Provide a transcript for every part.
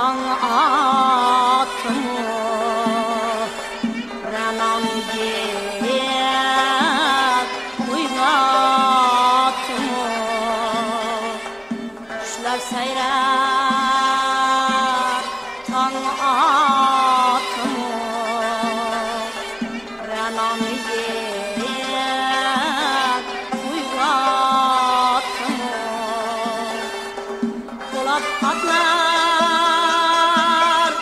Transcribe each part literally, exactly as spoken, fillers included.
taң atımı Renan gel uygatımı Kuşlar seyrer taң atımı Renan gel uygatımı Polat atlar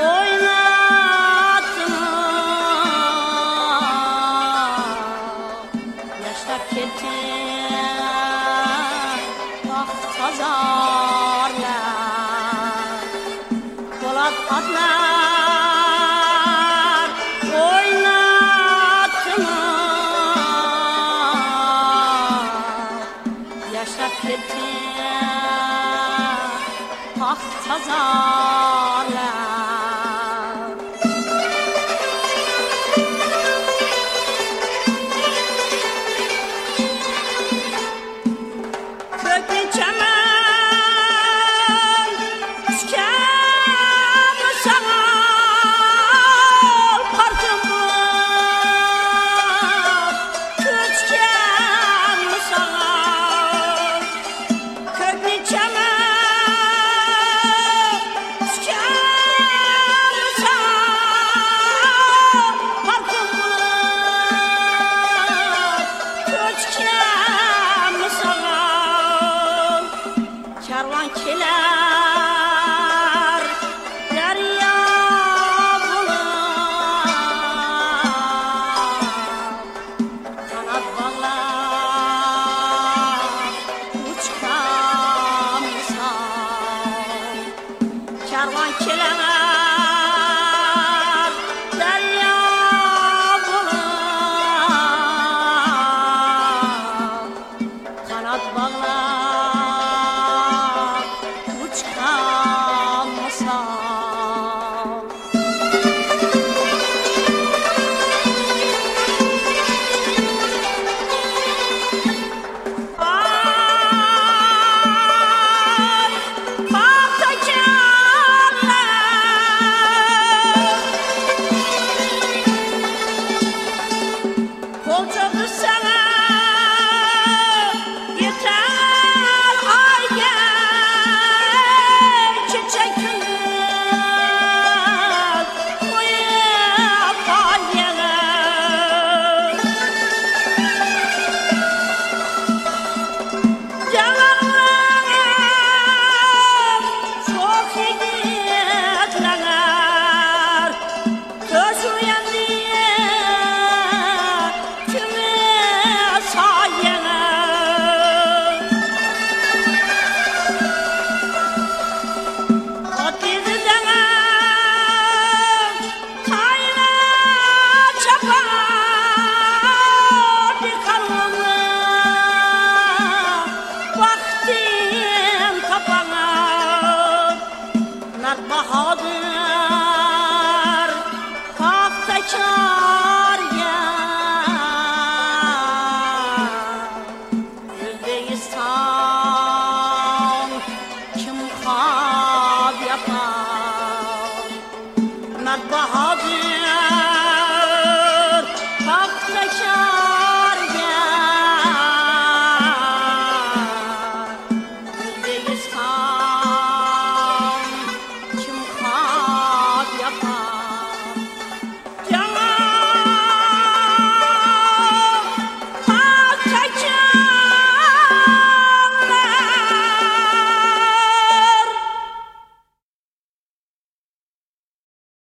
oynatımı Yaşlar kettin vaxt pazarlar Polat atlar oynatımı Yaşlar kettin vaxt pazarlar Köklü çemen tüken sağal Parkımı tüken sağal Köklü çemen tüken sağal Parkımı tüken sağal Kervan keler derya bular Kanat bağlar uçkan misal Kervan keler derya bular Kanat bağlar uçkan